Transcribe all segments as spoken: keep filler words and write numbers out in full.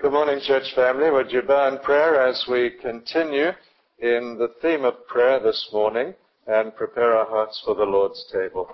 Good morning, church family. Would you bow in prayer as we continue in the theme of prayer this morning and prepare our hearts for the Lord's table.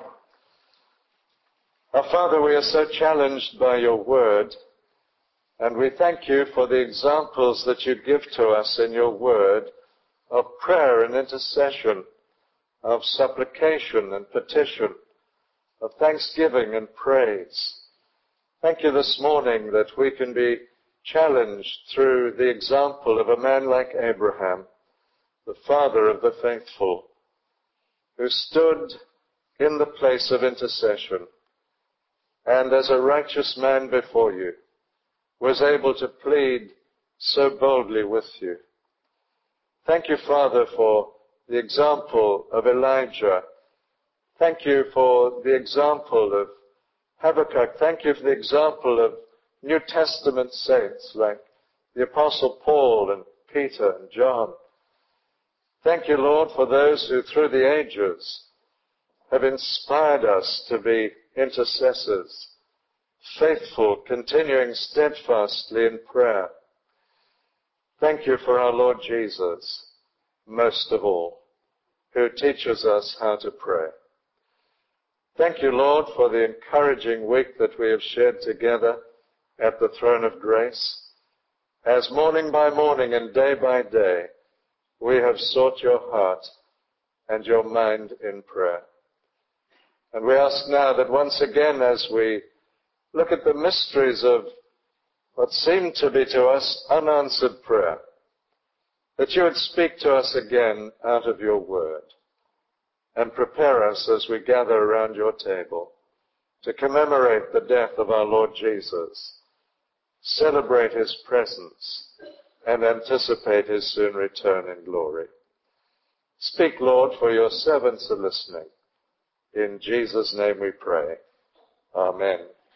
Our Father, we are so challenged by your word, and we thank you for the examples that you give to us in your word of prayer and intercession, of supplication and petition, of thanksgiving and praise. Thank you this morning that we can be challenged through the example of a man like Abraham, the father of the faithful, who stood in the place of intercession and as a righteous man before you was able to plead so boldly with you. Thank you, Father, for the example of Elijah. Thank you for the example of Habakkuk. Thank you for the example of New Testament saints like the Apostle Paul and Peter and John. Thank you, Lord, for those who through the ages have inspired us to be intercessors, faithful, continuing steadfastly in prayer. Thank you for our Lord Jesus, most of all, who teaches us how to pray. Thank you, Lord, for the encouraging week that we have shared together at the throne of grace, as morning by morning and day by day we have sought your heart and your mind in prayer. And we ask now that once again, as we look at the mysteries of what seemed to be to us unanswered prayer, that you would speak to us again out of your word and prepare us as we gather around your table to commemorate the death of our Lord Jesus, celebrate his presence, and anticipate his soon return in glory. Speak, Lord, for your servants are listening. In Jesus' name we pray. Amen.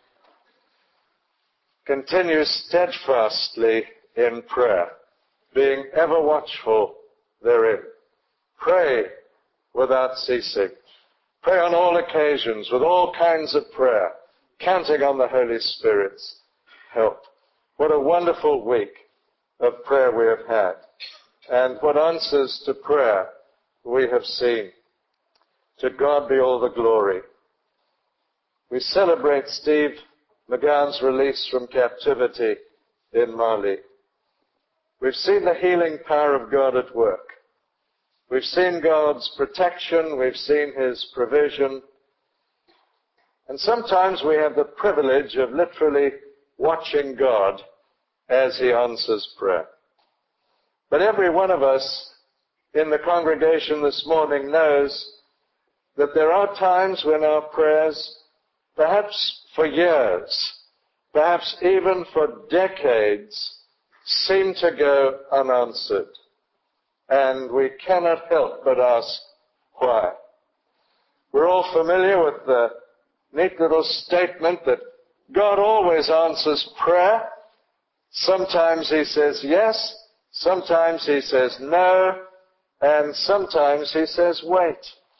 Continue steadfastly in prayer, being ever watchful therein. Pray without ceasing. Pray on all occasions with all kinds of prayer, counting on the Holy Spirit's help. What a wonderful week of prayer we have had, and what answers to prayer we have seen. To God be all the glory. We celebrate Steve McGowan's release from captivity in Mali. We've seen the healing power of God at work. We've seen God's protection. We've seen his provision. And sometimes we have the privilege of literally watching God as he answers prayer. But every one of us in the congregation this morning knows that there are times when our prayers, perhaps for years, perhaps even for decades, seem to go unanswered. And we cannot help but ask why. We're all familiar with the neat little statement that God always answers prayer. Sometimes he says yes, sometimes he says no, and sometimes he says wait.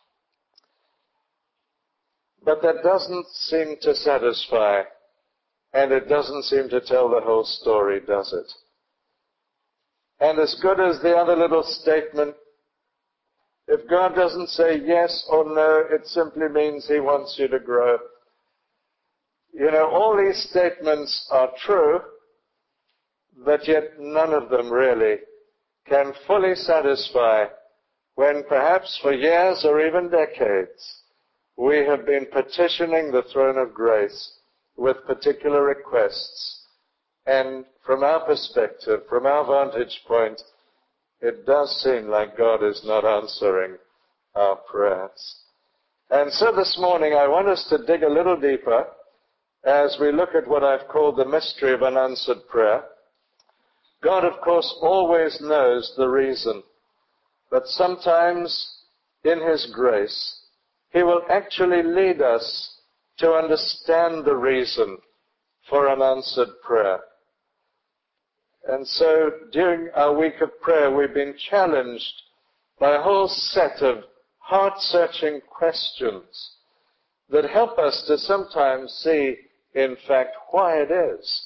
But that doesn't seem to satisfy, and it doesn't seem to tell the whole story, does it? And as good as the other little statement, if God doesn't say yes or no, it simply means he wants you to grow. You know, all these statements are true, but yet none of them really can fully satisfy when perhaps for years or even decades we have been petitioning the throne of grace with particular requests. And from our perspective, from our vantage point, it does seem like God is not answering our prayers. And so this morning I want us to dig a little deeper as we look at what I've called the mystery of unanswered prayer. God, of course, always knows the reason, but sometimes in his grace, he will actually lead us to understand the reason for unanswered prayer. And so during our week of prayer, we've been challenged by a whole set of heart-searching questions that help us to sometimes see, in fact, why it is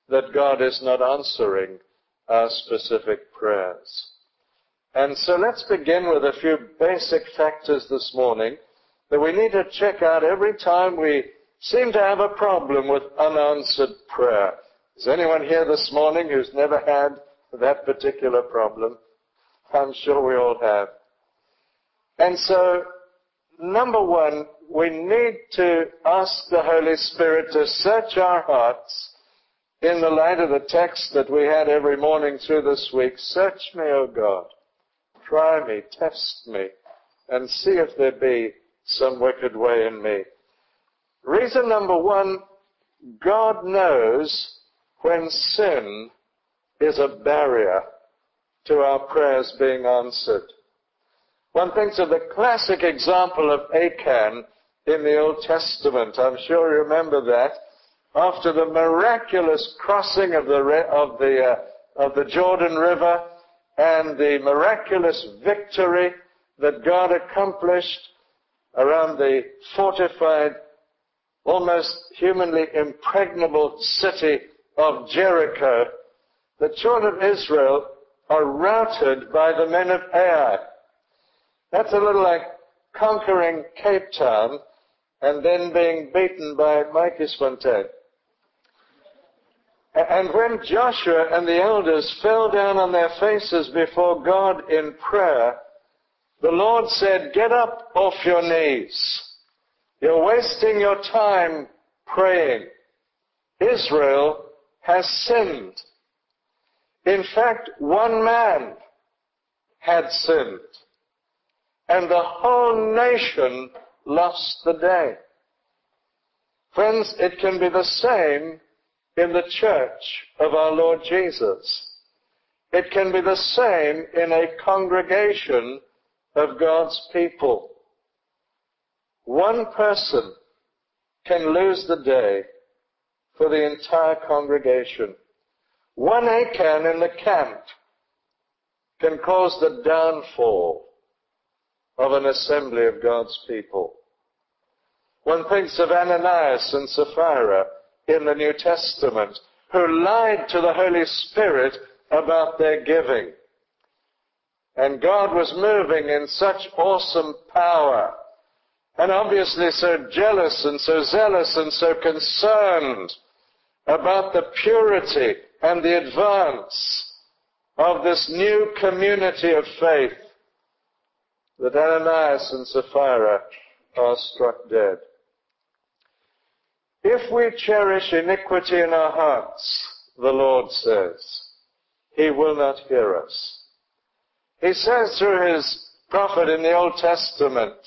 that God is not answering our specific prayers. And so let's begin with a few basic factors this morning that we need to check out every time we seem to have a problem with unanswered prayer. Is anyone here this morning who's never had that particular problem? I'm sure we all have. And so, number one, we need to ask the Holy Spirit to search our hearts in the light of the text that we had every morning through this week. Search me, O God. Try me, test me, and see if there be some wicked way in me. Reason number one, God knows when sin is a barrier to our prayers being answered. One thinks of the classic example of Achan in the Old Testament. I'm sure you remember that. After the miraculous crossing of the of the uh, of the Jordan River and the miraculous victory that God accomplished around the fortified, almost humanly impregnable city of Jericho, the children of Israel are routed by the men of Ai. That's a little like conquering Cape Town and then being beaten by Maikisfontein. And when Joshua and the elders fell down on their faces before God in prayer, the Lord said, "Get up off your knees. You're wasting your time praying. Israel has sinned." In fact, one man had sinned, and the whole nation lost the day. Friends, it can be the same in the church of our Lord Jesus. It can be the same in a congregation of God's people. One person can lose the day for the entire congregation. One Achan in the camp can cause the downfall of an assembly of God's people. One thinks of Ananias and Sapphira in the New Testament, who lied to the Holy Spirit about their giving. And God was moving in such awesome power, and obviously so jealous and so zealous and so concerned about the purity and the advance of this new community of faith, that Ananias and Sapphira are struck dead. If we cherish iniquity in our hearts, the Lord says, He will not hear us. He says through His prophet in the Old Testament,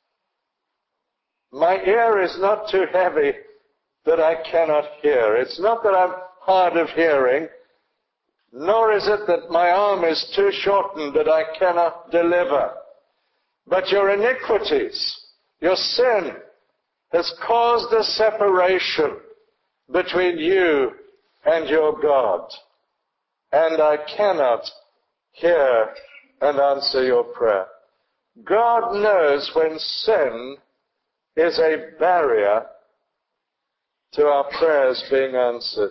"My ear is not too heavy that I cannot hear." It's not that I'm hard of hearing, nor is it that my arm is too shortened that I cannot deliver. But your iniquities, your sin, has caused a separation between you and your God. And I cannot hear and answer your prayer. God knows when sin is a barrier to our prayers being answered.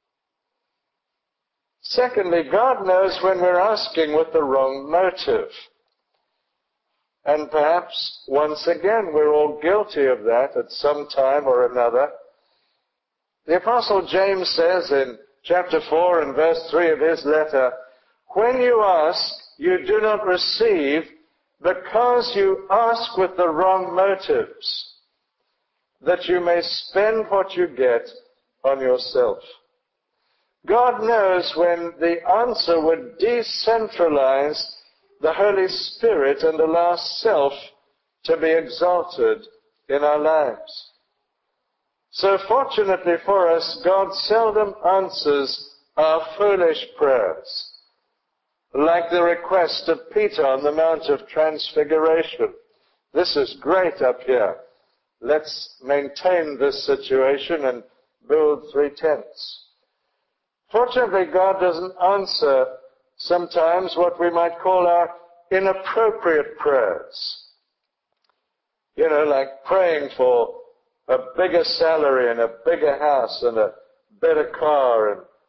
Secondly, God knows when we're asking with the wrong motive. And perhaps, once again, we're all guilty of that at some time or another. The Apostle James says in chapter four and verse three of his letter, "When you ask, you do not receive because you ask with the wrong motives, that you may spend what you get on yourself." God knows when the answer would decentralize the Holy Spirit and allow self to be exalted in our lives. So fortunately for us, God seldom answers our foolish prayers, like the request of Peter on the Mount of Transfiguration. This is great up here. Let's maintain this situation and build three tents. Fortunately, God doesn't answer sometimes what we might call our inappropriate prayers. You know, like praying for a bigger salary and a bigger house and a better car and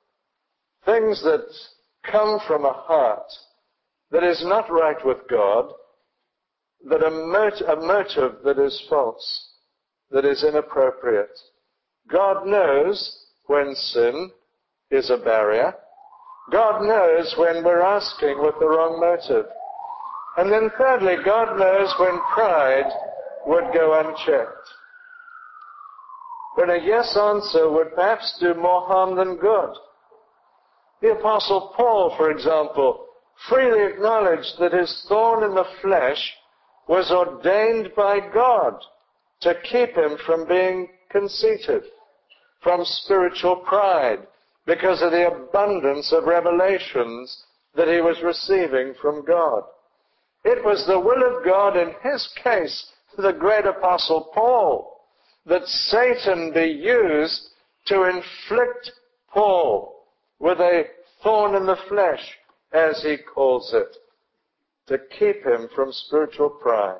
things that come from a heart that is not right with God, that a, mot- a motive that is false, that is inappropriate. God knows when sin is a barrier. God knows when we're asking with the wrong motive. And then thirdly, God knows when pride would go unchecked. When a yes answer would perhaps do more harm than good. The Apostle Paul, for example, freely acknowledged that his thorn in the flesh was ordained by God to keep him from being conceited, from spiritual pride, because of the abundance of revelations that he was receiving from God. It was the will of God in his case, the great Apostle Paul, that Satan be used to inflict Paul with a thorn in the flesh, as he calls it, to keep him from spiritual pride.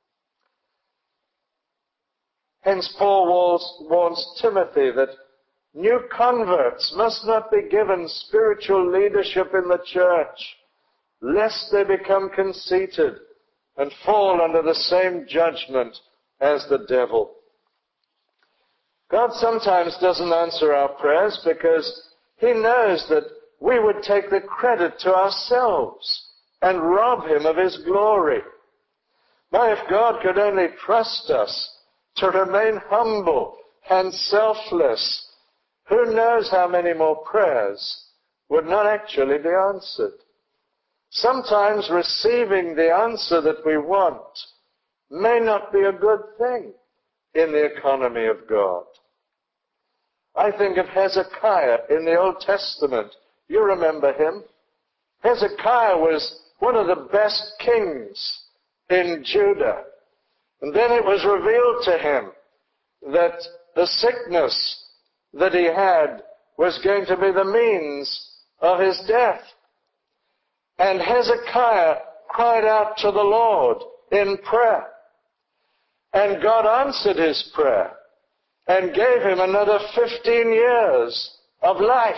Hence Paul warns, warns Timothy that new converts must not be given spiritual leadership in the church, lest they become conceited and fall under the same judgment as the devil. God sometimes doesn't answer our prayers because he knows that we would take the credit to ourselves and rob him of his glory. Now, if God could only trust us to remain humble and selfless, who knows how many more prayers would not actually be answered. Sometimes receiving the answer that we want may not be a good thing in the economy of God. I think of Hezekiah in the Old Testament. You remember him. Hezekiah was one of the best kings in Judah. And then it was revealed to him that the sickness that he had was going to be the means of his death. And Hezekiah cried out to the Lord in prayer. And God answered his prayer and gave him another fifteen years of life.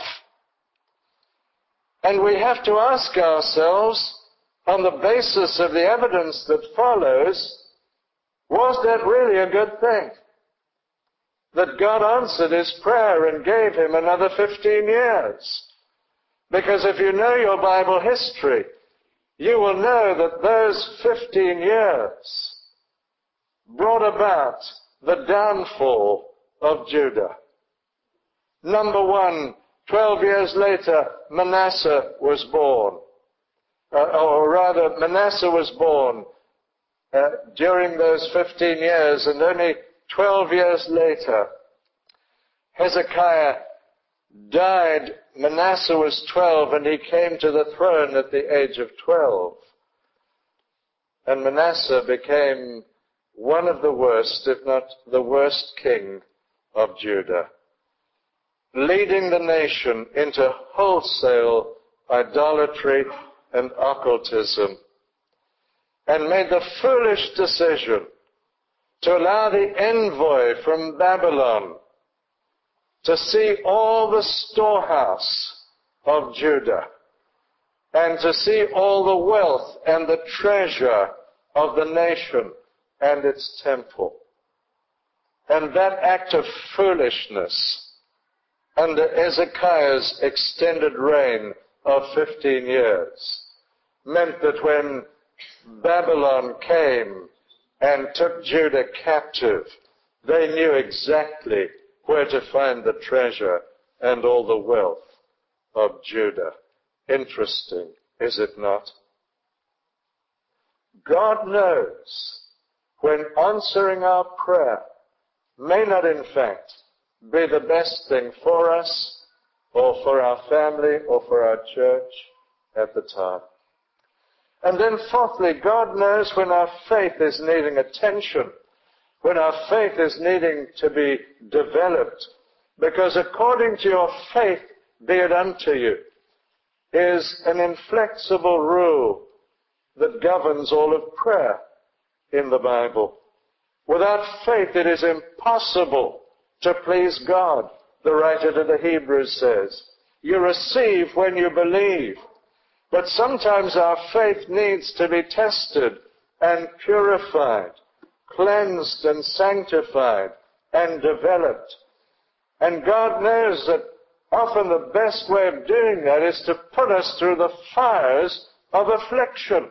And we have to ask ourselves, on the basis of the evidence that follows, was that really a good thing? That God answered his prayer and gave him another fifteen years. Because if you know your Bible history, you will know that those fifteen years brought about the downfall of Judah. Number one, twelve years later, Manasseh was born. Uh, or rather, Manasseh was born uh, during those fifteen years, and only twelve years later, Hezekiah died. Manasseh was twelve, and he came to the throne at the age of twelve. And Manasseh became one of the worst, if not the worst king of Judah, leading the nation into wholesale idolatry and occultism, and made the foolish decision to allow the envoy from Babylon to see all the storehouse of Judah and to see all the wealth and the treasure of the nation and its temple. And that act of foolishness under Hezekiah's extended reign of fifteen years meant that when Babylon came and took Judah captive, they knew exactly where to find the treasure and all the wealth of Judah. Interesting, is it not? God knows when answering our prayer may not in fact be the best thing for us or for our family or for our church at the time. And then fourthly, God knows when our faith is needing attention, when our faith is needing to be developed, because according to your faith be it unto you is an inflexible rule that governs all of prayer in the Bible. Without faith it is impossible to please God, the writer to the Hebrews says. you receive when you believe. But sometimes our faith needs to be tested and purified, cleansed and sanctified and developed. And God knows that often the best way of doing that is to put us through the fires of affliction,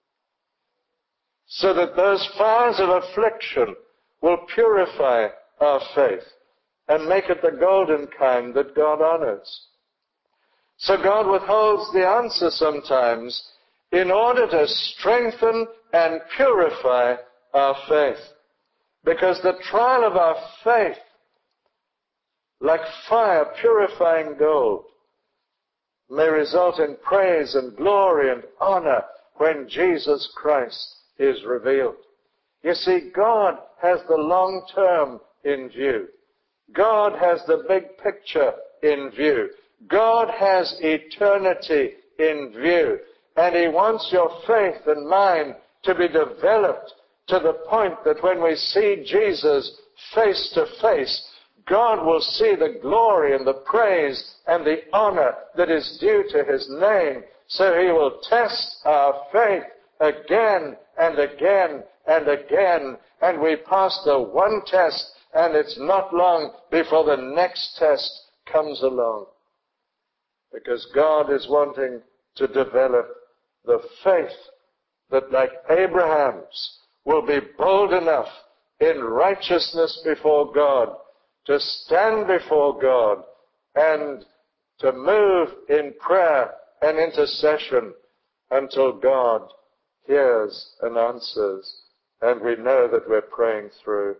so that those fires of affliction will purify our faith and make it the golden kind that God honors. So God withholds the answer sometimes in order to strengthen and purify our faith. Because the trial of our faith, like fire purifying gold, may result in praise and glory and honor when Jesus Christ is revealed. You see, God has the long term in view. God has the big picture in view. God has eternity in view. And He wants your faith and mine to be developed to the point that when we see Jesus face to face, God will see the glory and the praise and the honor that is due to His name. So He will test our faith again and again and again. And we pass the one test, and it's not long before the next test comes along. Because God is wanting to develop the faith that, like Abraham's, will be bold enough in righteousness before God to stand before God and to move in prayer and intercession until God hears and answers, and we know that we're praying through.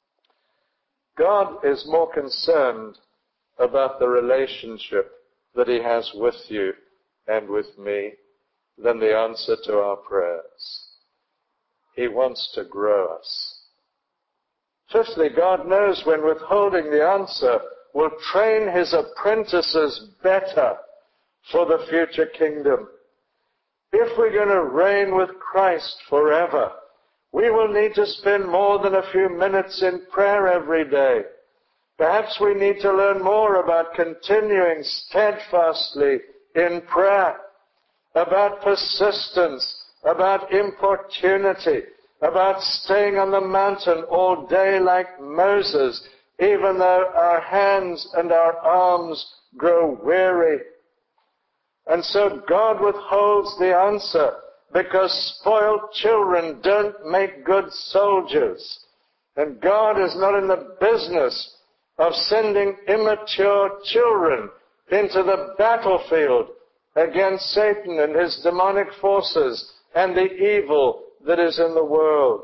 God is more concerned about the relationship that He has with you and with me than the answer to our prayers. He wants to grow us. Fifthly, God knows when withholding the answer will train His apprentices better for the future kingdom. If we're going to reign with Christ forever, we will need to spend more than a few minutes in prayer every day. Perhaps we need to learn more about continuing steadfastly in prayer, about persistence, about importunity, about staying on the mountain all day like Moses, even though our hands and our arms grow weary. And so God withholds the answer because spoiled children don't make good soldiers. And God is not in the business of sending immature children into the battlefield against Satan and his demonic forces and the evil that is in the world.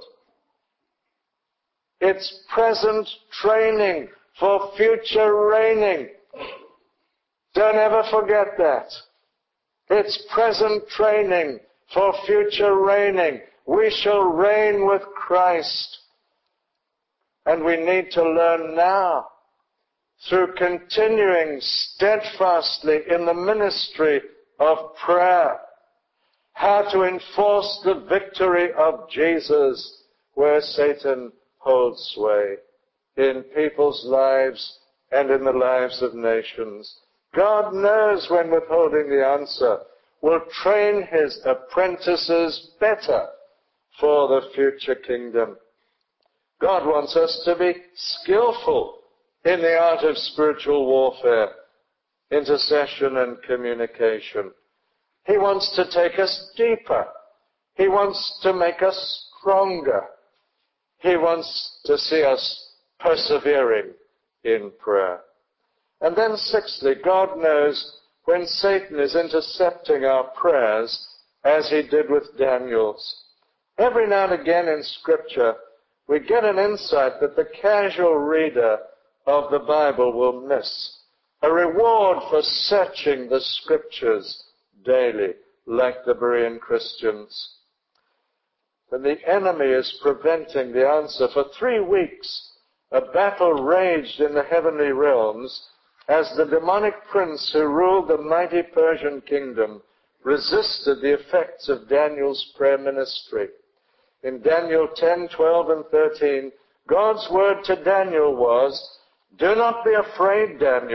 It's present training for future reigning. Don't ever forget that. It's present training for future reigning. We shall reign with Christ. And we need to learn now, through continuing steadfastly in the ministry of prayer, how to enforce the victory of Jesus where Satan holds sway in people's lives and in the lives of nations. God knows when withholding the answer will train His apprentices better for the future kingdom. God wants us to be skillful in the art of spiritual warfare, intercession and communication. He wants to take us deeper. He wants to make us stronger. He wants to see us persevering in prayer. And then sixthly, God knows when Satan is intercepting our prayers, as he did with Daniel's. Every now and again in Scripture, we get an insight that the casual reader of the Bible will miss. A reward for searching the Scriptures daily, like the Berean Christians. And the enemy is preventing the answer. For three weeks, a battle raged in the heavenly realms as the demonic prince who ruled the mighty Persian kingdom resisted the effects of Daniel's prayer ministry. In Daniel ten, twelve, and thirteen, God's word to Daniel was, "Do not be afraid, Daniel.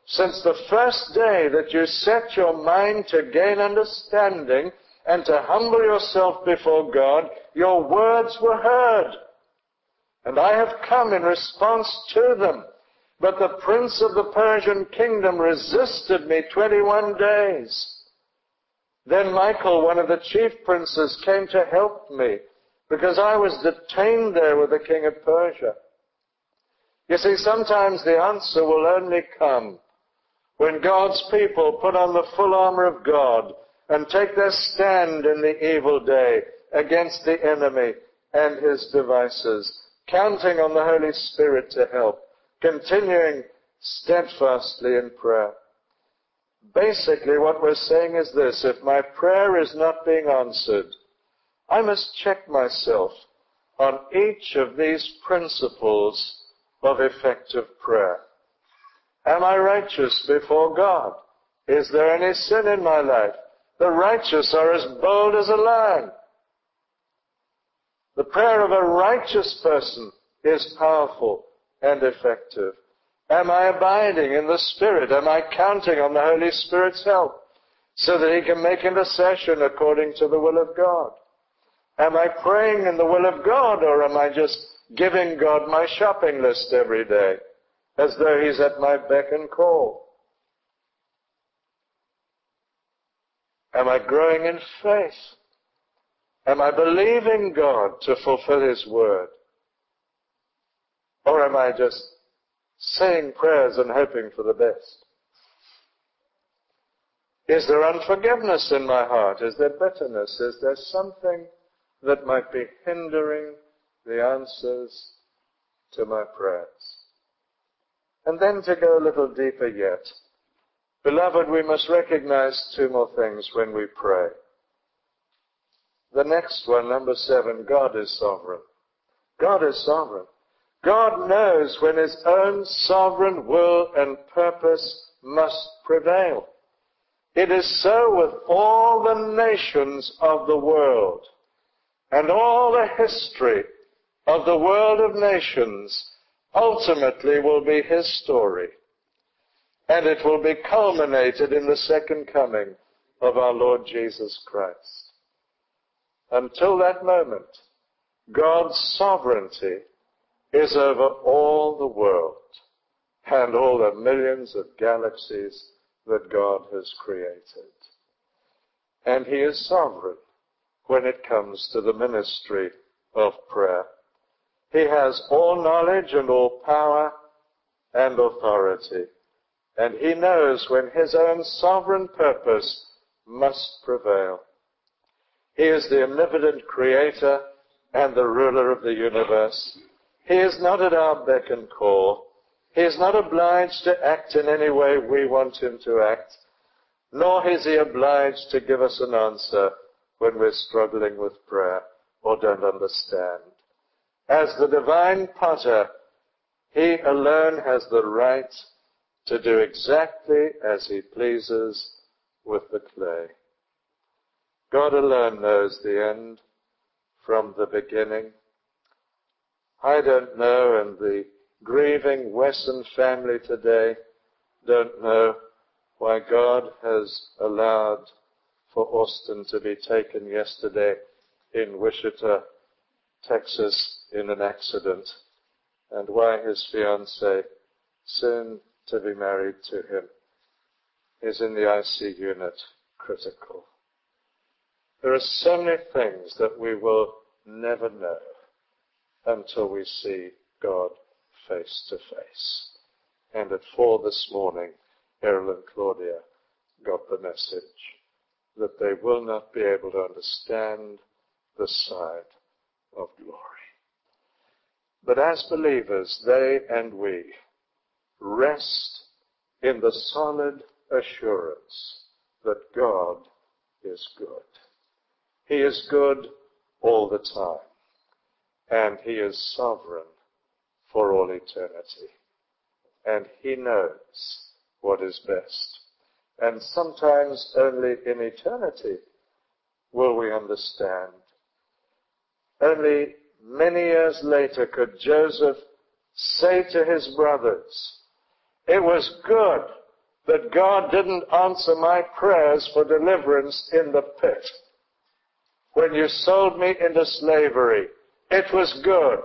since the first day that you set your mind to gain understanding and to humble yourself before God, your words were heard. And I have come in response to them. But the prince of the Persian kingdom resisted me twenty-one days. Then Michael, one of the chief princes, came to help me, because I was detained there with the king of Persia. You see, sometimes the answer will only come when God's people put on the full armor of God and take their stand in the evil day against the enemy and his devices, counting on the Holy Spirit to help, continuing steadfastly in prayer. Basically, what we're saying is this: if my prayer is not being answered, I must check myself on each of these principles of effective prayer. Am I righteous before God? Is there any sin in my life? The righteous are as bold as a lion. The prayer of a righteous person is powerful and effective. Am I abiding in the Spirit? Am I counting on the Holy Spirit's help so that He can make intercession according to the will of God? Am I praying in the will of God, or am I just giving God my shopping list every day as though He's at my beck and call? Am I growing in faith? Am I believing God to fulfill His word? Or am I just saying prayers and hoping for the best? Is there unforgiveness in my heart? Is there bitterness? Is there something that might be hindering the answers to my prayers? And then to go a little deeper yet, beloved, we must recognize two more things when we pray. The next one, number seven, God is sovereign. God is sovereign. God knows when His own sovereign will and purpose must prevail. It is so with all the nations of the world, and all the history of the world of nations ultimately will be His story. And it will be culminated in the second coming of our Lord Jesus Christ. Until that moment, God's sovereignty is over all the world and all the millions of galaxies that God has created. And He is sovereign when it comes to the ministry of prayer. He has all knowledge and all power and authority. And He knows when His own sovereign purpose must prevail. He is the omnipotent creator and the ruler of the universe. He is not at our beck and call. He is not obliged to act in any way we want Him to act, nor is He obliged to give us an answer when we're struggling with prayer or don't understand. As the divine potter, He alone has the right to do exactly as He pleases with the clay. God alone knows the end from the beginning. I don't know, and the grieving Wesson family today don't know why God has allowed for Austin to be taken yesterday in Wichita, Texas, in an accident, and why his fiancée, soon to be married to him, is in the I C U unit, critical. There are so many things that we will never know until we see God face to face. And at four this morning, Errol and Claudia got the message that they will not be able to understand the side of glory. But as believers, they and we rest in the solid assurance that God is good. He is good all the time, and He is sovereign for all eternity. And He knows what is best. And sometimes only in eternity will we understand. Only many years later could Joseph say to his brothers, "It was good that God didn't answer my prayers for deliverance in the pit. When you sold me into slavery, it was good.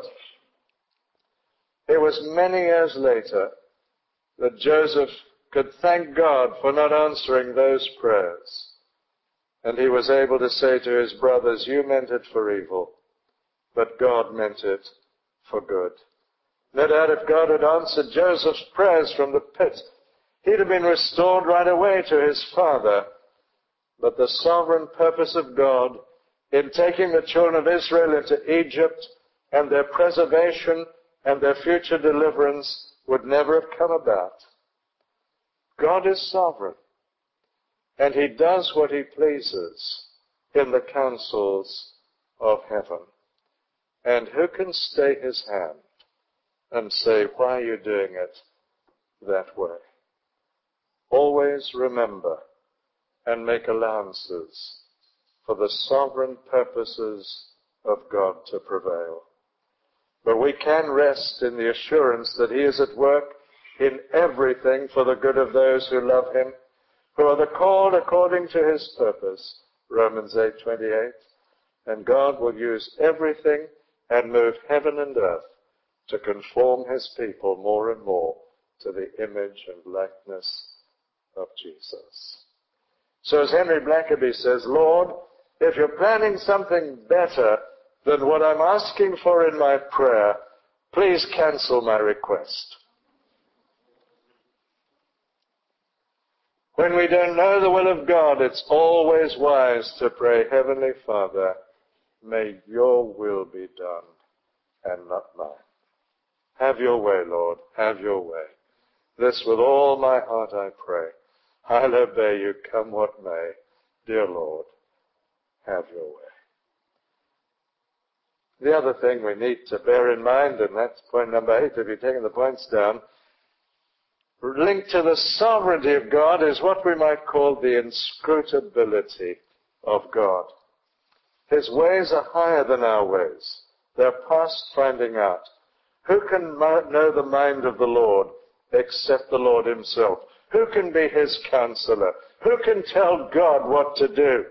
It was many years later that Joseph could thank God for not answering those prayers. And he was able to say to his brothers, you meant it for evil, but God meant it for good. No doubt if God had answered Joseph's prayers from the pit, he'd have been restored right away to his father. But the sovereign purpose of God in taking the children of Israel into Egypt and their preservation and their future deliverance would never have come about. God is sovereign, and he does what he pleases in the councils of heaven. And who can stay his hand and say, why are you doing it that way? Always remember and make allowances for the sovereign purposes of God to prevail. But we can rest in the assurance that he is at work in everything for the good of those who love him, who are the called according to his purpose, Romans eight twenty-eight. And God will use everything and move heaven and earth to conform his people more and more to the image and likeness of Jesus. So as Henry Blackaby says, Lord, if you're planning something better than what I'm asking for in my prayer, please cancel my request. When we don't know the will of God, it's always wise to pray, Heavenly Father, may your will be done and not mine. Have your way, Lord, have your way. This with all my heart I pray. I'll obey you, come what may. Dear Lord, have your way. The other thing we need to bear in mind, and that's point number eight, if you're taking the points down, linked to the sovereignty of God is what we might call the inscrutability of God. His ways are higher than our ways. They're past finding out. Who can know the mind of the Lord except the Lord himself? Who can be his counselor? Who can tell God what to do?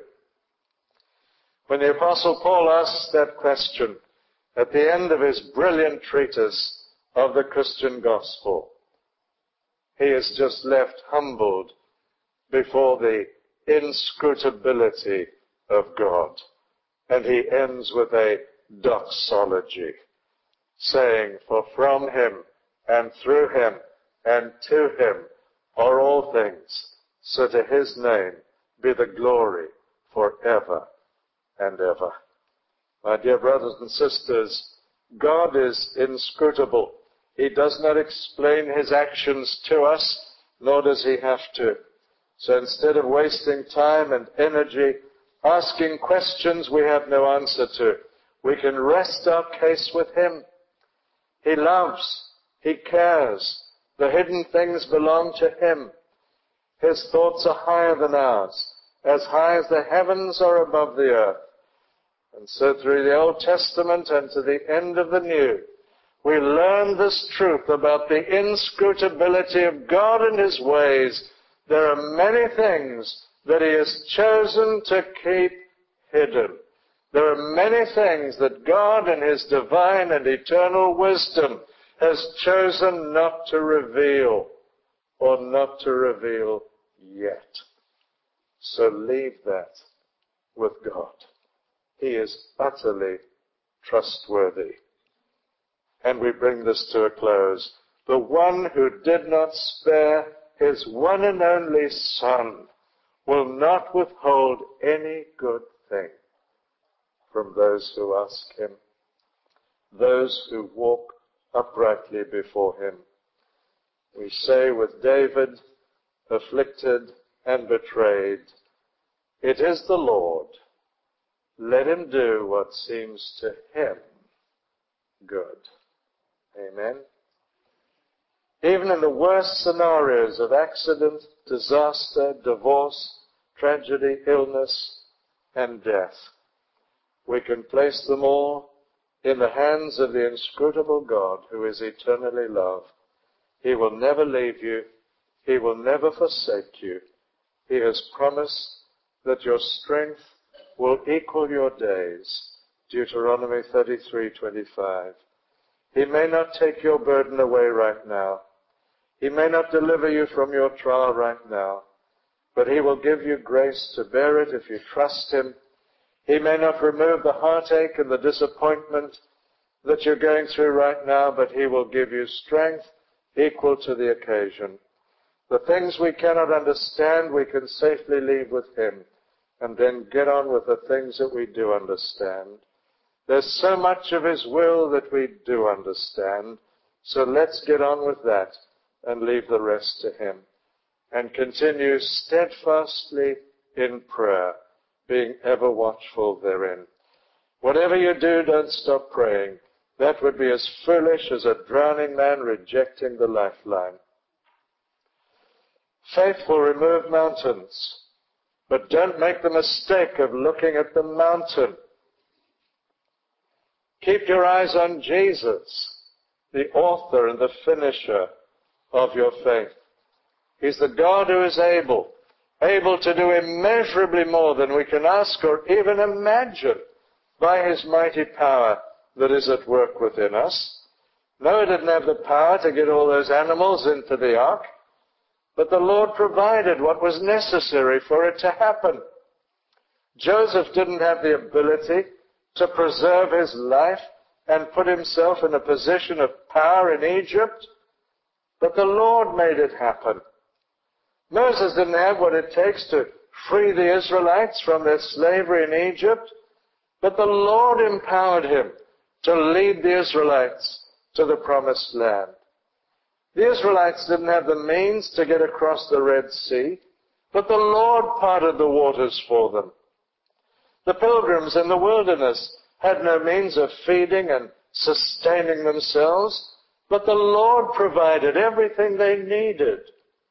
When the Apostle Paul asks that question at the end of his brilliant treatise of the Christian gospel, he is just left humbled before the inscrutability of God. And he ends with a doxology, saying, for from him and through him and to him are all things, so to his name be the glory forever and ever. My dear brothers and sisters, God is inscrutable. He does not explain his actions to us, nor does he have to. So instead of wasting time and energy asking questions we have no answer to, we can rest our case with him. He loves, he cares. The hidden things belong to him. His thoughts are higher than ours, as high as the heavens are above the earth. And so through the Old Testament and to the end of the New, we learn this truth about the inscrutability of God and his ways. There are many things that he has chosen to keep hidden. There are many things that God in his divine and eternal wisdom has chosen not to reveal, or not to reveal yet. So leave that with God. He is utterly trustworthy. And we bring this to a close. The one who did not spare his one and only Son will not withhold any good thing from those who ask him, those who walk uprightly before him. We say with David, afflicted and betrayed, it is the Lord. Let him do what seems to him good. Amen. Even in the worst scenarios of accident, disaster, divorce, tragedy, illness, and death, we can place them all in the hands of the inscrutable God who is eternally love. He will never leave you. He will never forsake you. He has promised that your strength will equal your days. Deuteronomy thirty-three twenty-five. He may not take your burden away right now. He may not deliver you from your trial right now, but He will give you grace to bear it if you trust Him. He may not remove the heartache and the disappointment that you're going through right now, but He will give you strength equal to the occasion. The things we cannot understand, we can safely leave with Him, and then get on with the things that we do understand. There's so much of His will that we do understand, so let's get on with that and leave the rest to Him. And continue steadfastly in prayer, being ever watchful therein. Whatever you do, don't stop praying. That would be as foolish as a drowning man rejecting the lifeline. Faith will remove mountains, but don't make the mistake of looking at the mountain. Keep your eyes on Jesus, the author and the finisher of your faith. He's the God who is able, able to do immeasurably more than we can ask or even imagine by His mighty power that is at work within us. Noah didn't have the power to get all those animals into the ark, but the Lord provided what was necessary for it to happen. Joseph didn't have the ability to preserve his life and put himself in a position of power in Egypt, but the Lord made it happen. Moses didn't have what it takes to free the Israelites from their slavery in Egypt, but the Lord empowered him to lead the Israelites to the promised land. The Israelites didn't have the means to get across the Red Sea, but the Lord parted the waters for them. The pilgrims in the wilderness had no means of feeding and sustaining themselves, but the Lord provided everything they needed.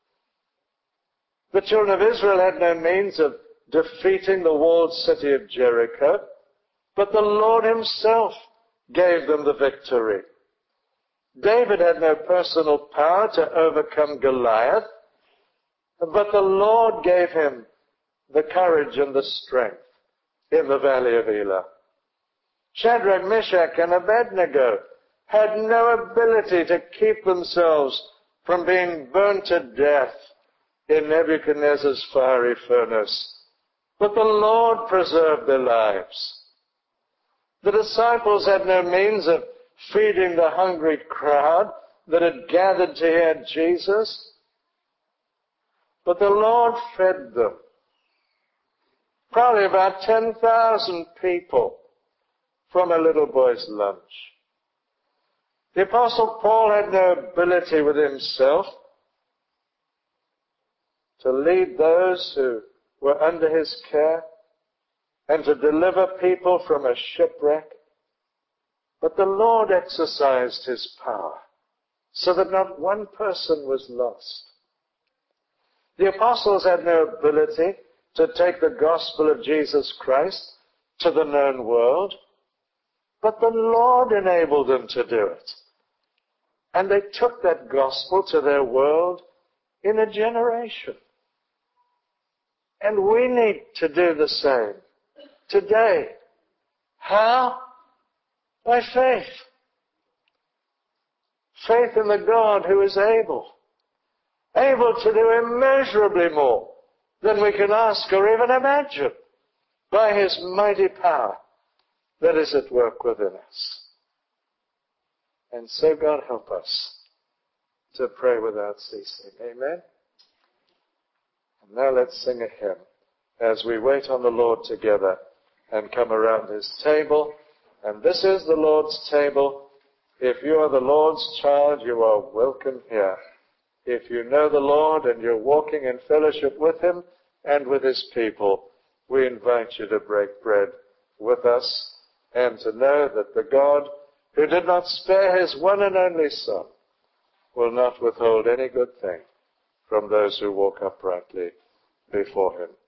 The children of Israel had no means of defeating the walled city of Jericho, but the Lord Himself gave them the victory. David had no personal power to overcome Goliath, but the Lord gave him the courage and the strength in the valley of Elah. Shadrach, Meshach, and Abednego had no ability to keep themselves from being burnt to death in Nebuchadnezzar's fiery furnace, but the Lord preserved their lives. The disciples had no means of feeding the hungry crowd that had gathered to hear Jesus, but the Lord fed them. Probably about ten thousand people from a little boy's lunch. The Apostle Paul had no ability with himself to lead those who were under his care and to deliver people from a shipwreck. But the Lord exercised His power so that not one person was lost. The apostles had no ability to take the gospel of Jesus Christ to the known world, but the Lord enabled them to do it. And they took that gospel to their world in a generation. And we need to do the same today. How? By faith. Faith in the God who is able. Able to do immeasurably more than we can ask or even imagine by His mighty power that is at work within us. And so God help us to pray without ceasing. Amen? And now let's sing a hymn as we wait on the Lord together and come around His table. And this is the Lord's table. If you are the Lord's child, you are welcome here. If you know the Lord and you're walking in fellowship with Him and with His people, we invite you to break bread with us and to know that the God who did not spare His one and only Son will not withhold any good thing from those who walk uprightly before Him.